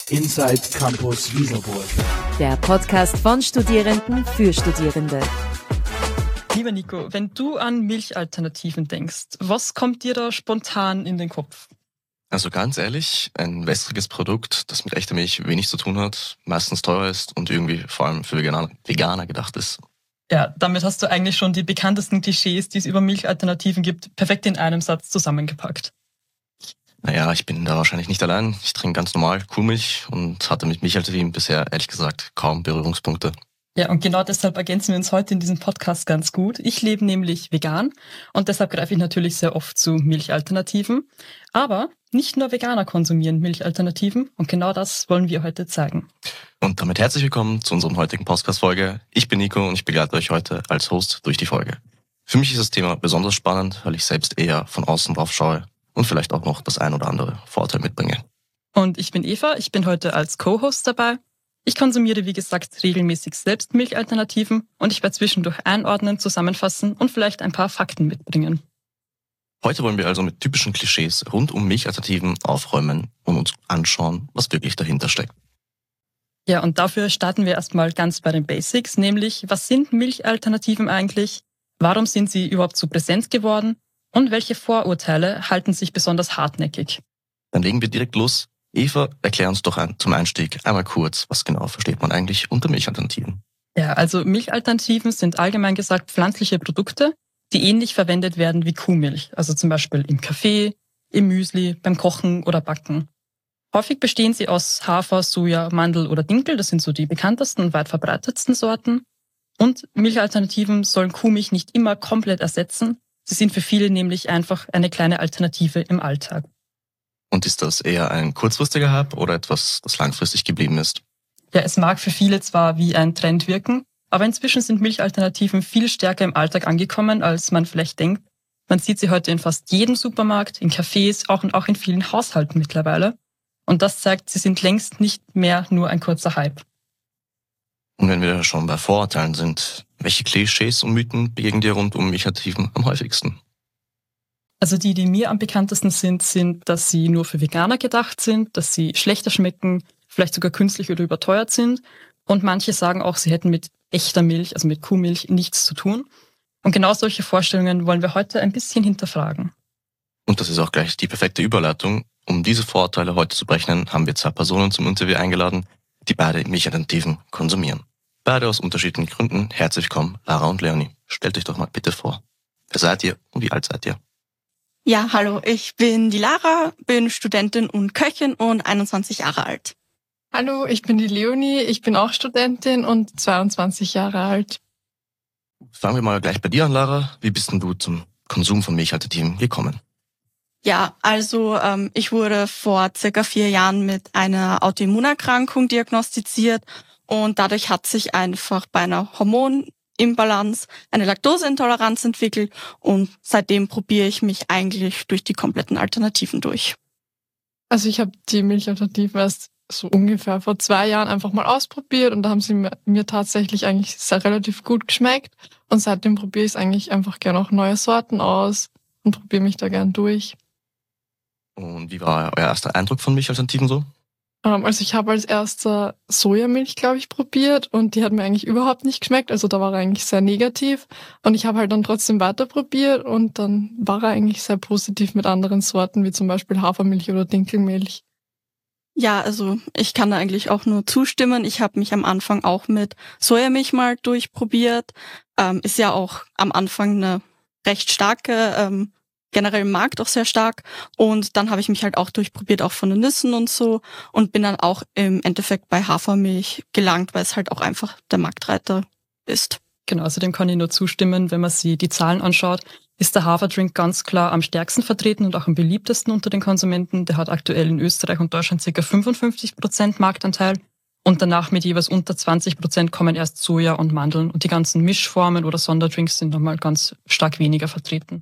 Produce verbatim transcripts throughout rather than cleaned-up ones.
Inside Campus Wieselburg. Der Podcast von Studierenden für Studierende. Lieber Nico, wenn du an Milchalternativen denkst, was kommt dir da spontan in den Kopf? Also ganz ehrlich, ein wässriges Produkt, das mit echter Milch wenig zu tun hat, meistens teuer ist und irgendwie vor allem für Veganer, Veganer gedacht ist. Ja, damit hast du eigentlich schon die bekanntesten Klischees, die es über Milchalternativen gibt, perfekt in einem Satz zusammengepackt. Naja, ich bin da wahrscheinlich nicht allein. Ich trinke ganz normal Kuhmilch und hatte mit Milchalternativen bisher ehrlich gesagt kaum Berührungspunkte. Ja, und genau deshalb ergänzen wir uns heute in diesem Podcast ganz gut. Ich lebe nämlich vegan und deshalb greife ich natürlich sehr oft zu Milchalternativen. Aber nicht nur Veganer konsumieren Milchalternativen und genau das wollen wir heute zeigen. Und damit herzlich willkommen zu unserem heutigen Podcast-Folge. Ich bin Nico und ich begleite euch heute als Host durch die Folge. Für mich ist das Thema besonders spannend, weil ich selbst eher von außen drauf schaue und vielleicht auch noch das ein oder andere Vorteil mitbringe. Und ich bin Eva, ich bin heute als Co-Host dabei. Ich konsumiere, wie gesagt, regelmäßig selbst Milchalternativen und ich werde zwischendurch einordnen, zusammenfassen und vielleicht ein paar Fakten mitbringen. Heute wollen wir also mit typischen Klischees rund um Milchalternativen aufräumen und uns anschauen, was wirklich dahinter steckt. Ja, und dafür starten wir erstmal ganz bei den Basics, nämlich was sind Milchalternativen eigentlich? Warum sind sie überhaupt so präsent geworden? Und welche Vorurteile halten sich besonders hartnäckig? Dann legen wir direkt los. Eva, erklär uns doch ein, zum Einstieg einmal kurz, was genau versteht man eigentlich unter Milchalternativen? Ja, also Milchalternativen sind allgemein gesagt pflanzliche Produkte, die ähnlich verwendet werden wie Kuhmilch, also zum Beispiel im Kaffee, im Müsli, beim Kochen oder Backen. Häufig bestehen sie aus Hafer, Soja, Mandel oder Dinkel, das sind so die bekanntesten und weit verbreitetsten Sorten. Und Milchalternativen sollen Kuhmilch nicht immer komplett ersetzen, sie sind für viele nämlich einfach eine kleine Alternative im Alltag. Und ist das eher ein kurzfristiger Hype oder etwas, das langfristig geblieben ist? Ja, es mag für viele zwar wie ein Trend wirken, aber inzwischen sind Milchalternativen viel stärker im Alltag angekommen, als man vielleicht denkt. Man sieht sie heute in fast jedem Supermarkt, in Cafés, auch und auch in vielen Haushalten mittlerweile. Und das zeigt, sie sind längst nicht mehr nur ein kurzer Hype. Und wenn wir schon bei Vorurteilen sind, welche Klischees und Mythen begegnen dir rund um Milchalternativen am häufigsten? Also die, die mir am bekanntesten sind, sind, dass sie nur für Veganer gedacht sind, dass sie schlechter schmecken, vielleicht sogar künstlich oder überteuert sind. Und manche sagen auch, sie hätten mit echter Milch, also mit Kuhmilch, nichts zu tun. Und genau solche Vorstellungen wollen wir heute ein bisschen hinterfragen. Und das ist auch gleich die perfekte Überleitung. Um diese Vorurteile heute zu berechnen, haben wir zwei Personen zum Interview eingeladen, die beide Milchalternativen konsumieren. Beide aus unterschiedlichen Gründen. Herzlich willkommen, Lara und Leonie. Stellt euch doch mal bitte vor. Wer seid ihr und wie alt seid ihr? Ja, hallo, ich bin die Lara, bin Studentin und Köchin und einundzwanzig Jahre alt. Hallo, ich bin die Leonie, ich bin auch Studentin und zweiundzwanzig Jahre alt. Fangen wir mal gleich bei dir an, Lara. Wie bist denn du zum Konsum von Milchalternativen gekommen? Ja, also ähm, ich wurde vor circa vier Jahren mit einer Autoimmunerkrankung diagnostiziert und dadurch hat sich einfach bei einer Hormonimbalance eine Laktoseintoleranz entwickelt und seitdem probiere ich mich eigentlich durch die kompletten Alternativen durch. Also ich habe die Milchalternativen erst so ungefähr vor zwei Jahren einfach mal ausprobiert und da haben sie mir, mir tatsächlich eigentlich sehr relativ gut geschmeckt und seitdem probiere ich es eigentlich einfach gerne auch neue Sorten aus und probiere mich da gern durch. Und wie war euer erster Eindruck von Milchalternativen so? Ähm, also ich habe als erster Sojamilch, glaube ich, probiert und die hat mir eigentlich überhaupt nicht geschmeckt, also da war er eigentlich sehr negativ und ich habe halt dann trotzdem weiter probiert und dann war er eigentlich sehr positiv mit anderen Sorten, wie zum Beispiel Hafermilch oder Dinkelmilch. Ja, also ich kann da eigentlich auch nur zustimmen. Ich habe mich am Anfang auch mit Sojamilch mal durchprobiert. Ähm, ist ja auch am Anfang eine recht starke, ähm, generell im Markt auch sehr stark. Und dann habe ich mich halt auch durchprobiert, auch von den Nüssen und so. Und bin dann auch im Endeffekt bei Hafermilch gelangt, weil es halt auch einfach der Marktreiter ist. Genau, also dem kann ich nur zustimmen. Wenn man sich die Zahlen anschaut, ist der Haferdrink ganz klar am stärksten vertreten und auch am beliebtesten unter den Konsumenten. Der hat aktuell in Österreich und Deutschland ca. fünfundfünfzig Prozent Marktanteil. Und danach mit jeweils unter zwanzig Prozent kommen erst Soja und Mandeln. Und die ganzen Mischformen oder Sonderdrinks sind nochmal ganz stark weniger vertreten.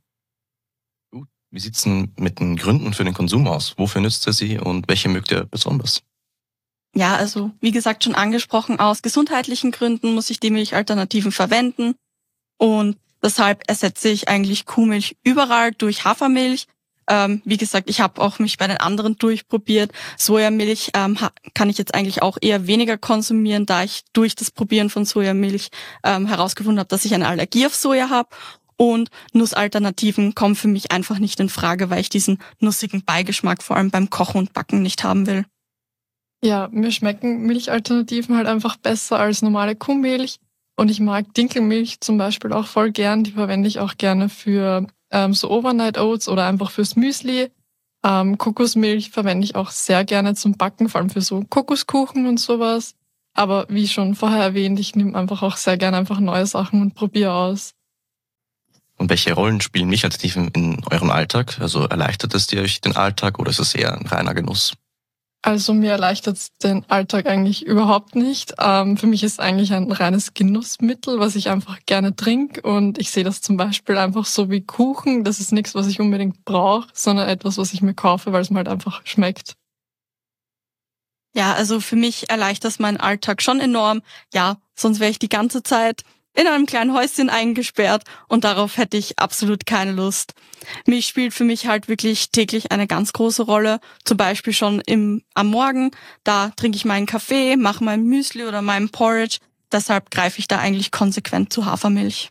Wie sieht's denn mit den Gründen für den Konsum aus? Wofür nützt ihr sie und welche mögt ihr besonders? Ja, also wie gesagt schon angesprochen, aus gesundheitlichen Gründen muss ich die Milchalternativen verwenden und deshalb ersetze ich eigentlich Kuhmilch überall durch Hafermilch. Ähm, wie gesagt, ich habe auch mich bei den anderen durchprobiert. Sojamilch ähm, ha- kann ich jetzt eigentlich auch eher weniger konsumieren, da ich durch das Probieren von Sojamilch ähm, herausgefunden habe, dass ich eine Allergie auf Soja habe. Und Nussalternativen kommen für mich einfach nicht in Frage, weil ich diesen nussigen Beigeschmack vor allem beim Kochen und Backen nicht haben will. Ja, mir schmecken Milchalternativen halt einfach besser als normale Kuhmilch. Und ich mag Dinkelmilch zum Beispiel auch voll gern. Die verwende ich auch gerne für ähm, so Overnight Oats oder einfach fürs Müsli. Ähm, Kokosmilch verwende ich auch sehr gerne zum Backen, vor allem für so Kokoskuchen und sowas. Aber wie schon vorher erwähnt, ich nehme einfach auch sehr gerne einfach neue Sachen und probiere aus. Und welche Rollen spielen Milchalternativen in eurem Alltag? Also erleichtert es dir euch den Alltag oder ist es eher ein reiner Genuss? Also mir erleichtert es den Alltag eigentlich überhaupt nicht. Ähm, für mich ist es eigentlich ein reines Genussmittel, was ich einfach gerne trinke. Und ich sehe das zum Beispiel einfach so wie Kuchen. Das ist nichts, was ich unbedingt brauche, sondern etwas, was ich mir kaufe, weil es mir halt einfach schmeckt. Ja, also für mich erleichtert es meinen Alltag schon enorm. Ja, sonst wäre ich die ganze Zeit in einem kleinen Häuschen eingesperrt und darauf hätte ich absolut keine Lust. Milch spielt für mich halt wirklich täglich eine ganz große Rolle. Zum Beispiel schon im, am Morgen, da trinke ich meinen Kaffee, mache mein Müsli oder meinen Porridge. Deshalb greife ich da eigentlich konsequent zu Hafermilch.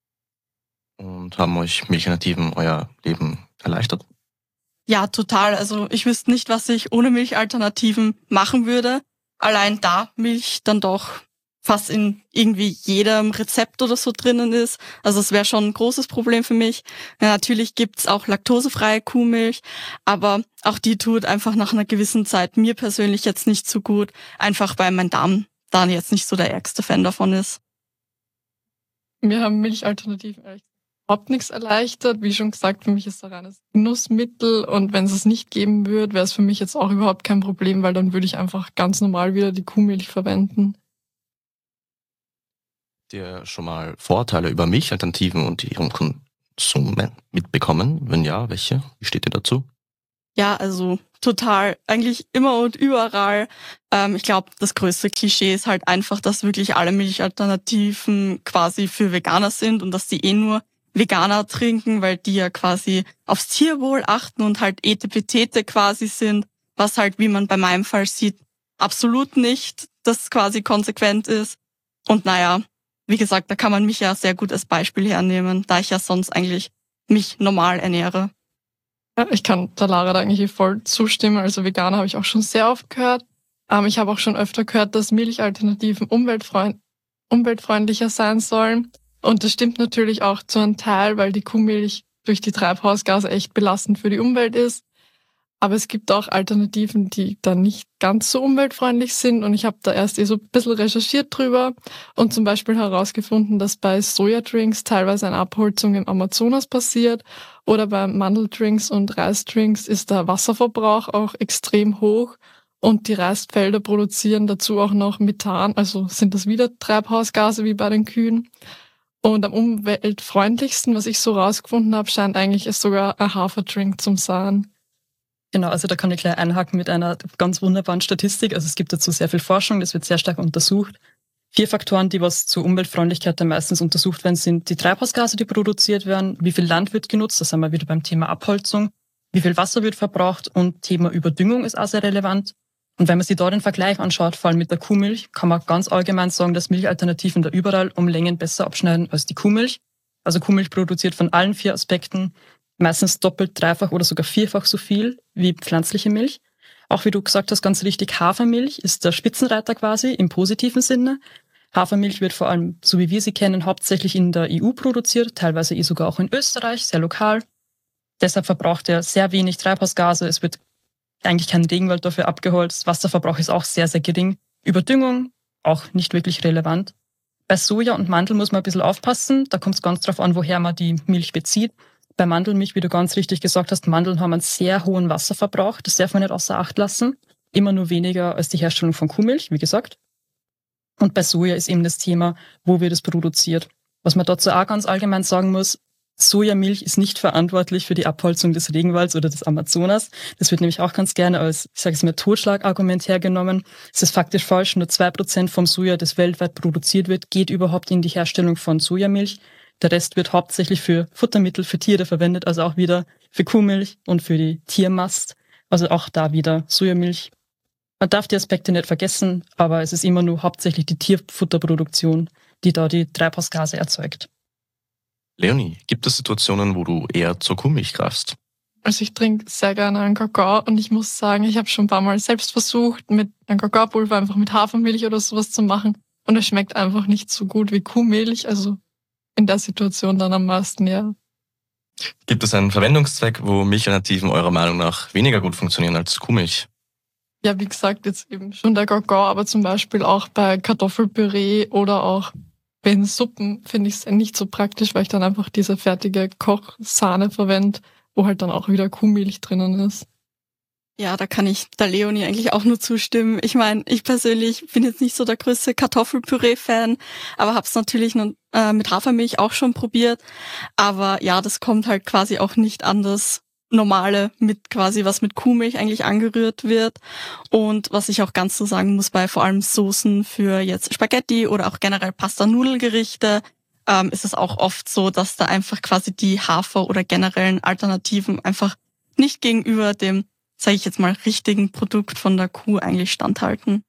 Und haben euch Milchalternativen euer Leben erleichtert? Ja, total. Also ich wüsste nicht, was ich ohne Milchalternativen machen würde. Allein da Milch dann doch fast in irgendwie jedem Rezept oder so drinnen ist. Also es wäre schon ein großes Problem für mich. Ja, natürlich gibt's auch laktosefreie Kuhmilch, aber auch die tut einfach nach einer gewissen Zeit mir persönlich jetzt nicht so gut, einfach weil mein Darm da jetzt nicht so der ärgste Fan davon ist. Mir haben Milchalternativen ehrlich gesagt überhaupt nichts erleichtert. Wie schon gesagt, für mich ist es ein reines Genussmittel und wenn es es nicht geben würde, wäre es für mich jetzt auch überhaupt kein Problem, weil dann würde ich einfach ganz normal wieder die Kuhmilch verwenden. Habt ihr schon mal Vorteile über Milchalternativen und ihren Konsum mitbekommen? Wenn ja, welche? Wie steht ihr dazu? Ja, also total, eigentlich immer und überall. Ähm, ich glaube, das größte Klischee ist halt einfach, dass wirklich alle Milchalternativen quasi für Veganer sind und dass die eh nur Veganer trinken, weil die ja quasi aufs Tierwohl achten und halt Etepetete quasi sind, was halt, wie man bei meinem Fall sieht, absolut nicht das quasi konsequent ist. Und naja, wie gesagt, da kann man mich ja sehr gut als Beispiel hernehmen, da ich ja sonst eigentlich mich normal ernähre. Ja, ich kann der Lara da eigentlich voll zustimmen. Also Veganer habe ich auch schon sehr oft gehört. Ähm, ich habe auch schon öfter gehört, dass Milchalternativen umweltfreund umweltfreundlicher sein sollen. Und das stimmt natürlich auch zu einem Teil, weil die Kuhmilch durch die Treibhausgase echt belastend für die Umwelt ist. Aber es gibt auch Alternativen, die dann nicht ganz so umweltfreundlich sind. Und ich habe da erst eh so ein bisschen recherchiert drüber und zum Beispiel herausgefunden, dass bei Sojadrinks teilweise eine Abholzung im Amazonas passiert. Oder bei Mandeldrinks und Reisdrinks ist der Wasserverbrauch auch extrem hoch. Und die Reisfelder produzieren dazu auch noch Methan, also sind das wieder Treibhausgase wie bei den Kühen. Und am umweltfreundlichsten, was ich so rausgefunden habe, scheint eigentlich es sogar ein Haferdrink zum sein. Genau, also da kann ich gleich einhaken mit einer ganz wunderbaren Statistik. Also es gibt dazu sehr viel Forschung, das wird sehr stark untersucht. Vier Faktoren, die was zur Umweltfreundlichkeit dann meistens untersucht werden, sind die Treibhausgase, die produziert werden, wie viel Land wird genutzt, da sind wir wieder beim Thema Abholzung, wie viel Wasser wird verbraucht und Thema Überdüngung ist auch sehr relevant. Und wenn man sich da den Vergleich anschaut, vor allem mit der Kuhmilch, kann man ganz allgemein sagen, dass Milchalternativen da überall um Längen besser abschneiden als die Kuhmilch. Also Kuhmilch produziert von allen vier Aspekten meistens doppelt, dreifach oder sogar vierfach so viel wie pflanzliche Milch. Auch wie du gesagt hast, ganz richtig, Hafermilch ist der Spitzenreiter quasi im positiven Sinne. Hafermilch wird vor allem, so wie wir sie kennen, hauptsächlich in der E U produziert, teilweise eh sogar auch in Österreich, sehr lokal. Deshalb verbraucht er sehr wenig Treibhausgase. Es wird eigentlich kein Regenwald dafür abgeholzt. Wasserverbrauch ist auch sehr, sehr gering. Überdüngung auch nicht wirklich relevant. Bei Soja und Mandel muss man ein bisschen aufpassen. Da kommt es ganz drauf an, woher man die Milch bezieht. Bei Mandelmilch, wie du ganz richtig gesagt hast, Mandeln haben einen sehr hohen Wasserverbrauch. Das darf man nicht außer Acht lassen. Immer nur weniger als die Herstellung von Kuhmilch, wie gesagt. Und bei Soja ist eben das Thema, wo wird es produziert. Was man dazu auch ganz allgemein sagen muss, Sojamilch ist nicht verantwortlich für die Abholzung des Regenwalds oder des Amazonas. Das wird nämlich auch ganz gerne als, ich sage es mal, Totschlagargument hergenommen. Es ist faktisch falsch. Nur zwei Prozent vom Soja, das weltweit produziert wird, geht überhaupt in die Herstellung von Sojamilch. Der Rest wird hauptsächlich für Futtermittel für Tiere verwendet, also auch wieder für Kuhmilch und für die Tiermast. Also auch da wieder Sojamilch. Man darf die Aspekte nicht vergessen, aber es ist immer nur hauptsächlich die Tierfutterproduktion, die da die Treibhausgase erzeugt. Leonie, gibt es Situationen, wo du eher zur Kuhmilch greifst? Also ich trinke sehr gerne einen Kakao und ich muss sagen, ich habe schon ein paar Mal selbst versucht, mit einem Kakaopulver einfach mit Hafermilch oder sowas zu machen. Und es schmeckt einfach nicht so gut wie Kuhmilch. Also in der Situation dann am meisten, ja. Gibt es einen Verwendungszweck, wo Milchalternativen eurer Meinung nach weniger gut funktionieren als Kuhmilch? Ja, wie gesagt, jetzt eben schon der Kakao, aber zum Beispiel auch bei Kartoffelpüree oder auch bei den Suppen finde ich es nicht so praktisch, weil ich dann einfach diese fertige Kochsahne verwende, wo halt dann auch wieder Kuhmilch drinnen ist. Ja, da kann ich der Leonie eigentlich auch nur zustimmen. Ich meine, ich persönlich bin jetzt nicht so der größte Kartoffelpüree-Fan, aber habe es natürlich noch, äh, mit Hafermilch auch schon probiert. Aber ja, das kommt halt quasi auch nicht an das Normale mit quasi, was mit Kuhmilch eigentlich angerührt wird. Und was ich auch ganz so sagen muss, bei vor allem Soßen für jetzt Spaghetti oder auch generell Pasta-Nudelgerichte, ähm, ist es auch oft so, dass da einfach quasi die Hafer- oder generellen Alternativen einfach nicht gegenüber dem, sage ich jetzt mal, richtigen Produkt von der Kuh eigentlich standhalten.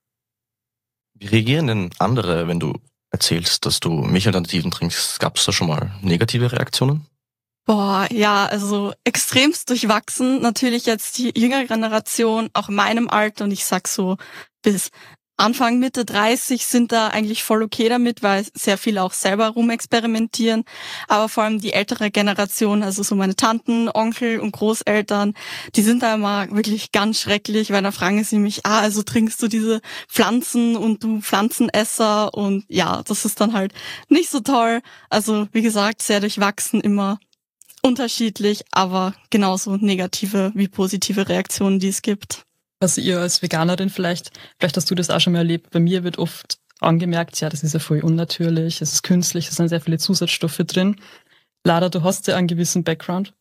Wie reagieren denn andere, wenn du erzählst, dass du Milchalternativen trinkst? Gab es da schon mal negative Reaktionen? Boah, ja, also extremst durchwachsen. Natürlich jetzt die jüngere Generation, auch in meinem Alter, und ich sag so bis Anfang, Mitte dreißig sind da eigentlich voll okay damit, weil sehr viele auch selber rumexperimentieren. Aber vor allem die ältere Generation, also so meine Tanten, Onkel und Großeltern, die sind da immer wirklich ganz schrecklich, weil da fragen sie mich, ah, also trinkst du diese Pflanzen und du Pflanzenesser? Und ja, das ist dann halt nicht so toll. Also wie gesagt, sehr durchwachsen immer. Unterschiedlich, aber genauso negative wie positive Reaktionen, die es gibt. Also ihr als Veganerin vielleicht, vielleicht hast du das auch schon mal erlebt, bei mir wird oft angemerkt, ja, das ist ja voll unnatürlich, es ist künstlich, es sind sehr viele Zusatzstoffe drin. Lara, du hast ja einen gewissen Background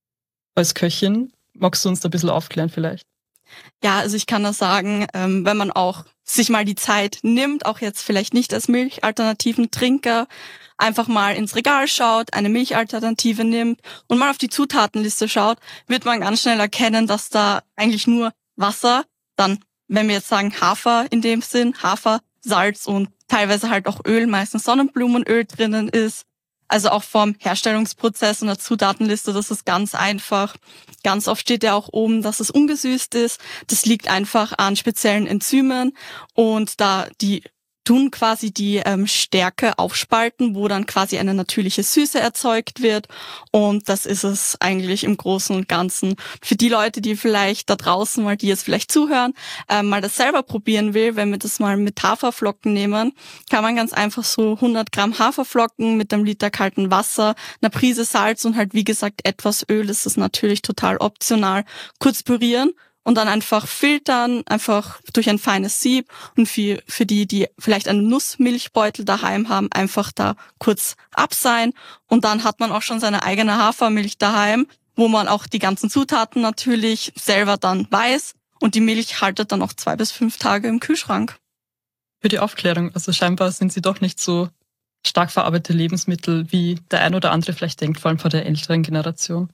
als Köchin. Magst du uns da ein bisschen aufklären vielleicht? Ja, also ich kann das sagen, ähm, wenn man auch sich mal die Zeit nimmt, auch jetzt vielleicht nicht als milchalternativen Trinker, einfach mal ins Regal schaut, eine Milchalternative nimmt und mal auf die Zutatenliste schaut, wird man ganz schnell erkennen, dass da eigentlich nur Wasser, dann, wenn wir jetzt sagen Hafer in dem Sinn, Hafer, Salz und teilweise halt auch Öl, meistens Sonnenblumenöl drinnen ist. Also auch vom Herstellungsprozess und der Zutatenliste, das ist ganz einfach. Ganz oft steht ja auch oben, dass es ungesüßt ist. Das liegt einfach an speziellen Enzymen und da die tun quasi die ähm, Stärke aufspalten, wo dann quasi eine natürliche Süße erzeugt wird. Und das ist es eigentlich im Großen und Ganzen. Für die Leute, die vielleicht da draußen mal, die jetzt vielleicht zuhören, äh, mal das selber probieren will, wenn wir das mal mit Haferflocken nehmen, kann man ganz einfach so hundert Gramm Haferflocken mit einem Liter kaltem Wasser, einer Prise Salz und halt wie gesagt etwas Öl, das ist natürlich total optional, kurz pürieren. Und dann einfach filtern, einfach durch ein feines Sieb. Und für, für die, die vielleicht einen Nussmilchbeutel daheim haben, einfach da kurz abseihen. Und dann hat man auch schon seine eigene Hafermilch daheim, wo man auch die ganzen Zutaten natürlich selber dann weiß. Und die Milch haltet dann auch zwei bis fünf Tage im Kühlschrank. Für die Aufklärung, also scheinbar sind sie doch nicht so stark verarbeitete Lebensmittel, wie der ein oder andere vielleicht denkt, vor allem von der älteren Generation.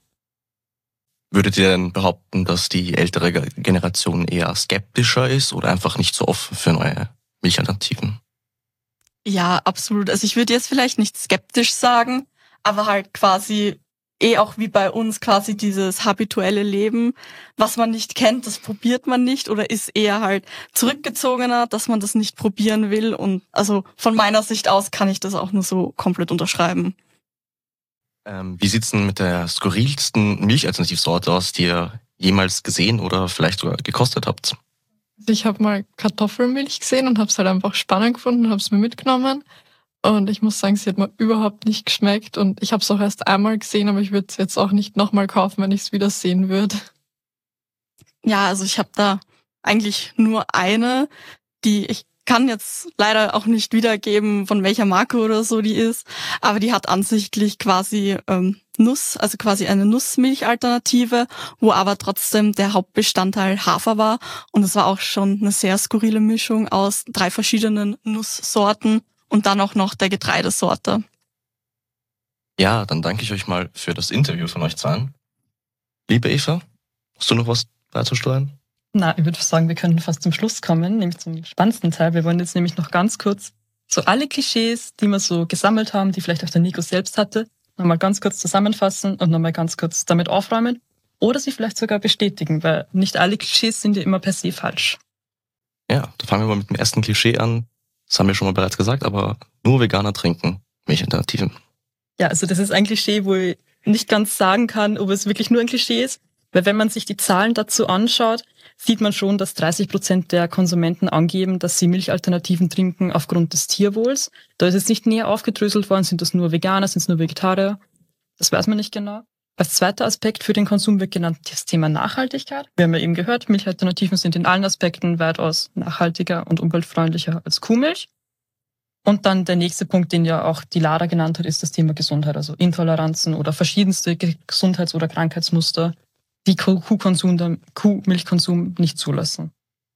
Würdet ihr denn behaupten, dass die ältere Generation eher skeptischer ist oder einfach nicht so offen für neue Milchalternativen? Ja, absolut. Also ich würde jetzt vielleicht nicht skeptisch sagen, aber halt quasi eh auch wie bei uns quasi dieses habituelle Leben, was man nicht kennt, das probiert man nicht oder ist eher halt zurückgezogener, dass man das nicht probieren will. Und also von meiner Sicht aus kann ich das auch nur so komplett unterschreiben. Ähm, wie sieht's denn mit der skurrilsten Milchalternativsorte aus, die ihr jemals gesehen oder vielleicht sogar gekostet habt? Ich habe mal Kartoffelmilch gesehen und habe es halt einfach spannend gefunden und habe es mir mitgenommen. Und ich muss sagen, sie hat mir überhaupt nicht geschmeckt. Und ich habe es auch erst einmal gesehen, aber ich würde es jetzt auch nicht nochmal kaufen, wenn ich es wieder sehen würde. Ja, also ich habe da eigentlich nur eine, die ich kann jetzt leider auch nicht wiedergeben, von welcher Marke oder so die ist, aber die hat ansichtlich quasi ähm, Nuss, also quasi eine Nussmilchalternative, wo aber trotzdem der Hauptbestandteil Hafer war. Und es war auch schon eine sehr skurrile Mischung aus drei verschiedenen Nusssorten und dann auch noch der Getreidesorte. Ja, dann danke ich euch mal für das Interview von euch zwei. Liebe Eva, hast du noch was beizusteuern? Na, ich würde sagen, wir können fast zum Schluss kommen, nämlich zum spannendsten Teil. Wir wollen jetzt nämlich noch ganz kurz so alle Klischees, die wir so gesammelt haben, die vielleicht auch der Nico selbst hatte, nochmal ganz kurz zusammenfassen und nochmal ganz kurz damit aufräumen oder sie vielleicht sogar bestätigen, weil nicht alle Klischees sind ja immer per se falsch. Ja, da fangen wir mal mit dem ersten Klischee an. Das haben wir schon mal bereits gesagt, aber nur Veganer trinken Milchalternativen. Ja, also das ist ein Klischee, wo ich nicht ganz sagen kann, ob es wirklich nur ein Klischee ist, weil wenn man sich die Zahlen dazu anschaut, sieht man schon, dass dreißig Prozent der Konsumenten angeben, dass sie Milchalternativen trinken aufgrund des Tierwohls. Da ist jetzt nicht näher aufgedröselt worden, sind das nur Veganer, sind es nur Vegetarier? Das weiß man nicht genau. Als zweiter Aspekt für den Konsum wird genannt das Thema Nachhaltigkeit. Wir haben ja eben gehört, Milchalternativen sind in allen Aspekten weitaus nachhaltiger und umweltfreundlicher als Kuhmilch. Und dann der nächste Punkt, den ja auch die Lara genannt hat, ist das Thema Gesundheit, also Intoleranzen oder verschiedenste Gesundheits- oder Krankheitsmuster, die Kuhkonsum, Kuhmilchkonsum nicht zulassen.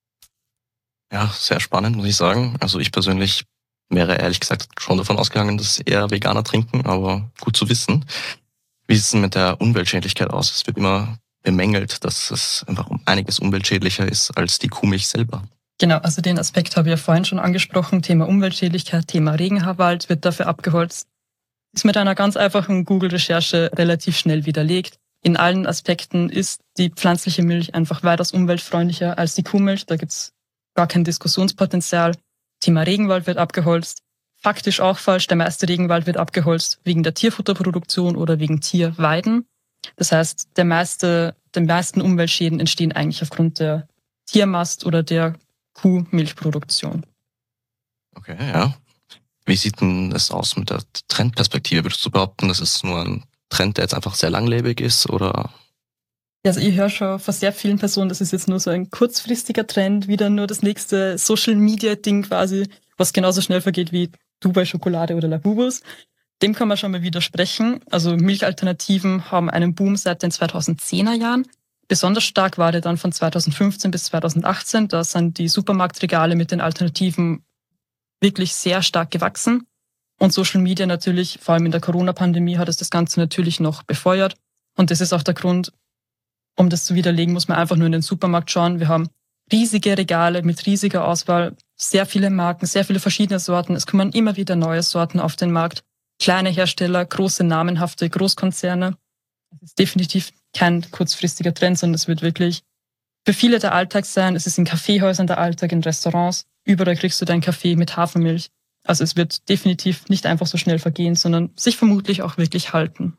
Ja, sehr spannend, muss ich sagen. Also ich persönlich wäre ehrlich gesagt schon davon ausgegangen, dass eher Veganer trinken, aber gut zu wissen. Wie sieht es denn mit der Umweltschädlichkeit aus? Es wird immer bemängelt, dass es einfach um einiges umweltschädlicher ist als die Kuhmilch selber. Genau, also den Aspekt habe ich ja vorhin schon angesprochen. Thema Umweltschädlichkeit, Thema Regenhaarwald wird dafür abgeholzt. Ist mit einer ganz einfachen Google-Recherche relativ schnell widerlegt. In allen Aspekten ist die pflanzliche Milch einfach weitaus umweltfreundlicher als die Kuhmilch. Da gibt's gar kein Diskussionspotenzial. Thema Regenwald wird abgeholzt. Faktisch auch falsch, der meiste Regenwald wird abgeholzt wegen der Tierfutterproduktion oder wegen Tierweiden. Das heißt, der meiste, die meisten Umweltschäden entstehen eigentlich aufgrund der Tiermast oder der Kuhmilchproduktion. Okay, ja. Wie sieht denn es aus mit der Trendperspektive? Würdest du behaupten, das ist nur ein Trend, der jetzt einfach sehr langlebig ist, oder? Also ich höre schon von sehr vielen Personen, das ist jetzt nur so ein kurzfristiger Trend, wieder nur das nächste Social-Media-Ding quasi, was genauso schnell vergeht wie Dubai-Schokolade oder Labubus. Dem kann man schon mal widersprechen. Also Milchalternativen haben einen Boom seit den zweitausendzehner Jahren. Besonders stark war der dann von zweitausendfünfzehn bis zweitausendachtzehn. Da sind die Supermarktregale mit den Alternativen wirklich sehr stark gewachsen. Und Social Media natürlich, vor allem in der Corona-Pandemie, hat es das Ganze natürlich noch befeuert. Und das ist auch der Grund, um das zu widerlegen, muss man einfach nur in den Supermarkt schauen. Wir haben riesige Regale mit riesiger Auswahl, sehr viele Marken, sehr viele verschiedene Sorten. Es kommen immer wieder neue Sorten auf den Markt. Kleine Hersteller, große namenhafte Großkonzerne. Das ist definitiv kein kurzfristiger Trend, sondern es wird wirklich für viele der Alltag sein. Es ist in Kaffeehäusern der Alltag, in Restaurants. Überall kriegst du deinen Kaffee mit Hafermilch. Also es wird definitiv nicht einfach so schnell vergehen, sondern sich vermutlich auch wirklich halten.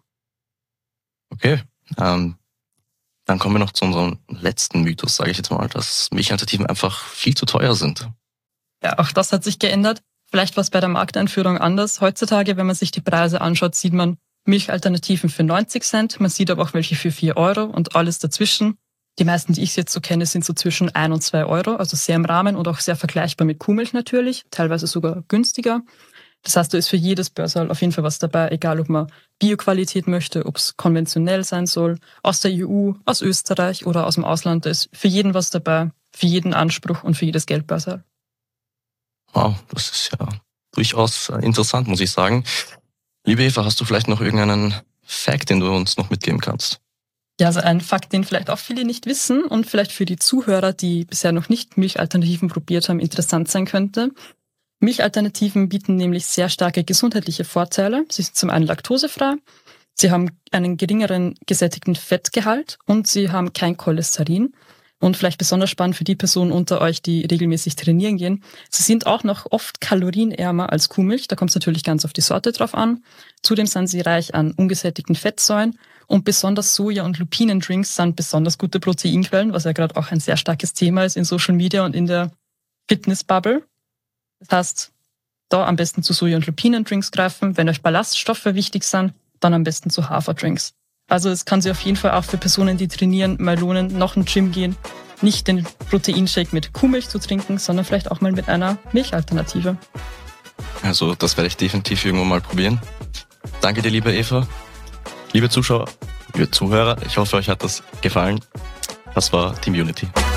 Okay, ähm, dann kommen wir noch zu unserem letzten Mythos, sage ich jetzt mal, dass Milchalternativen einfach viel zu teuer sind. Ja, auch das hat sich geändert. Vielleicht war es bei der Markteinführung anders. Heutzutage, wenn man sich die Preise anschaut, sieht man Milchalternativen für neunzig Cent. Man sieht aber auch welche für vier Euro und alles dazwischen. Die meisten, die ich jetzt so kenne, sind so zwischen ein und zwei Euro, also sehr im Rahmen und auch sehr vergleichbar mit Kuhmilch natürlich, teilweise sogar günstiger. Das heißt, da ist für jedes Börsal auf jeden Fall was dabei, egal ob man Bioqualität möchte, ob es konventionell sein soll, aus der E U, aus Österreich oder aus dem Ausland. Da ist für jeden was dabei, für jeden Anspruch und für jedes Geldbörsal. Wow, das ist ja durchaus interessant, muss ich sagen. Liebe Eva, hast du vielleicht noch irgendeinen Fact, den du uns noch mitgeben kannst? Ja, also ein Fakt, den vielleicht auch viele nicht wissen und vielleicht für die Zuhörer, die bisher noch nicht Milchalternativen probiert haben, interessant sein könnte. Milchalternativen bieten nämlich sehr starke gesundheitliche Vorteile. Sie sind zum einen laktosefrei, sie haben einen geringeren gesättigten Fettgehalt und sie haben kein Cholesterin. Und vielleicht besonders spannend für die Personen unter euch, die regelmäßig trainieren gehen. Sie sind auch noch oft kalorienärmer als Kuhmilch. Da kommt es natürlich ganz auf die Sorte drauf an. Zudem sind sie reich an ungesättigten Fettsäuren. Und besonders Soja- und Lupinendrinks sind besonders gute Proteinquellen, was ja gerade auch ein sehr starkes Thema ist in Social Media und in der Fitnessbubble. Das heißt, da am besten zu Soja- und Lupinendrinks greifen. Wenn euch Ballaststoffe wichtig sind, dann am besten zu Haferdrinks. Also es kann sich auf jeden Fall auch für Personen, die trainieren, mal lohnen, noch ein Gym gehen, nicht den Proteinshake mit Kuhmilch zu trinken, sondern vielleicht auch mal mit einer Milchalternative. Also das werde ich definitiv irgendwann mal probieren. Danke dir, liebe Eva. Liebe Zuschauer, liebe Zuhörer, ich hoffe, euch hat das gefallen. Das war Team Unity.